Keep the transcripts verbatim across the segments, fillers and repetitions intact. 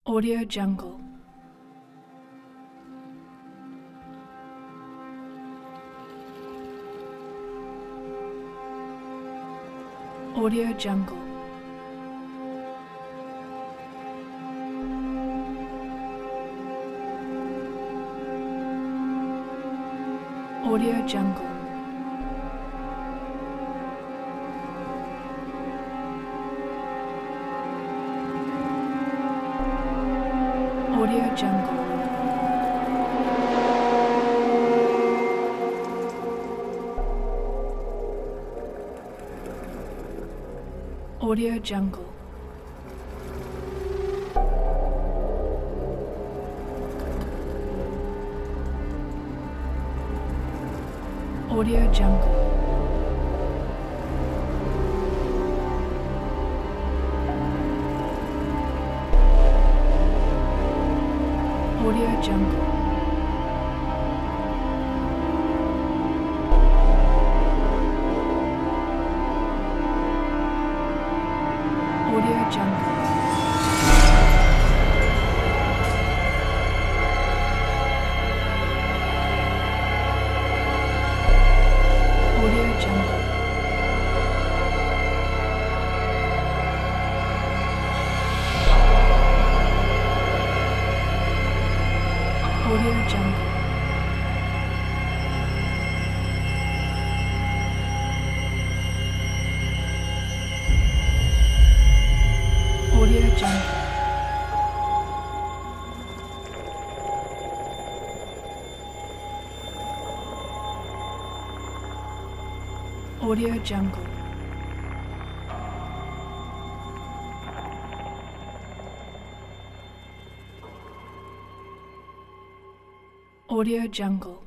Audio Jungle. Audio Jungle. Audio Jungle. Audio Jungle. Audio Jungle. Audio Jungle. Audio Jungle. Audio Jungle. Audio Jungle. Audio Jungle. Audio Jungle. Audio Jungle. Audio Jungle.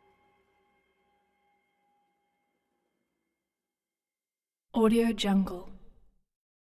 Audio Jungle.